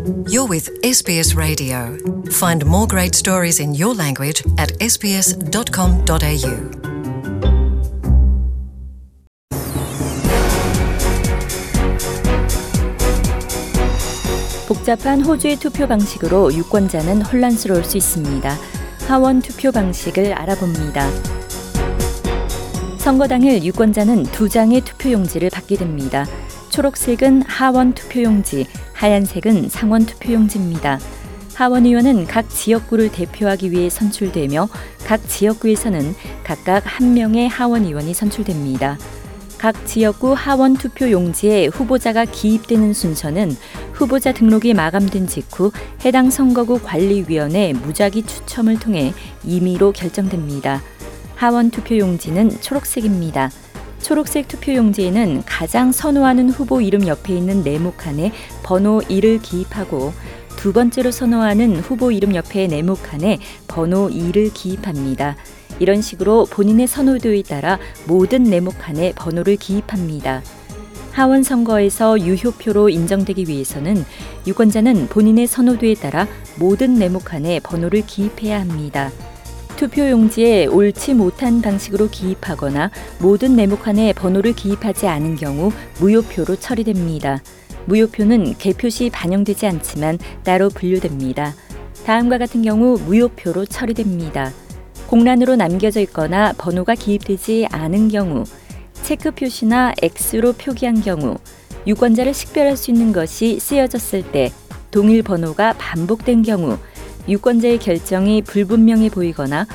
You're with SBS Radio. Find more great stories in your language at sbs.com.au. 복잡한 호주의 투표 방식으로 유권자는 혼란스러울 수 있습니다. 하원 투표 방식을 알아봅니다. 선거 당일 유권자는 2장의 투표용지를 받게 됩니다. 초록색은 하원 투표용지, 하얀색은 상원 투표용지입니다. 하원의원은 각 지역구를 대표하기 위해 선출되며 각 지역구에서는 각각 한 명의 하원의원이 선출됩니다. 각 지역구 하원 투표용지에 후보자가 기입되는 순서는 후보자 등록이 마감된 직후 해당 선거구 관리위원회 무작위 추첨을 통해 임의로 결정됩니다. 하원 투표용지는 초록색입니다. 초록색 투표용지에는 가장 선호하는 후보 이름 옆에 있는 네모칸에 번호 1을 기입하고 두 번째로 선호하는 후보 이름 옆에 네모칸에 번호 2를 기입합니다. 이런 식으로 본인의 선호도에 따라 모든 네모칸에 번호를 기입합니다. 하원 선거에서 유효표로 인정되기 위해서는 유권자는 본인의 선호도에 따라 모든 네모칸에 번호를 기입해야 합니다. 투표용지에 옳지 못한 방식으로 기입하거나 모든 네모칸에 번호를 기입하지 않은 경우 무효표로 처리됩니다. 무효표는 개표 시 반영되지 않지만 따로 분류됩니다. 다음과 같은 경우 무효표로 처리됩니다. 공란으로 남겨져 있거나 번호가 기입되지 않은 경우, 체크 표시나 X로 표기한 경우, 유권자를 식별할 수 있는 것이 쓰여졌을 때, 동일 번호가 반복된 경우, 유권자의 결정이 불분명해 보이거나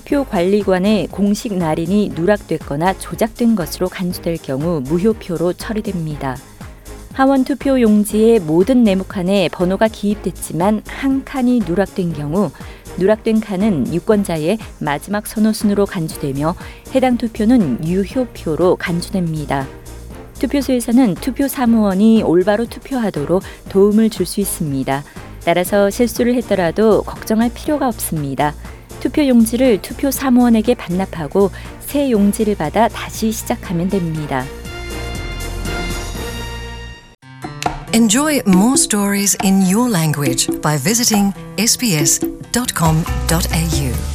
투표관리관의 공식 날인이 누락됐거나 조작된 것으로 간주될 경우 무효표로 처리됩니다. 하원 투표 용지의 모든 네모칸에 번호가 기입됐지만 한 칸이 누락된 경우 누락된 칸은 유권자의 마지막 선호순으로 간주되며 해당 투표는 유효표로 간주됩니다. 투표소에서는 투표 사무원이 올바로 투표하도록 도움을 줄 수 있습니다. 따라서 실수를 했더라도 걱정할 필요가 없습니다. 투표 용지를 투표 사무원에게 반납하고 새 용지를 받아 다시 시작하면 됩니다. Enjoy more stories in your language by visiting sbs.com.au.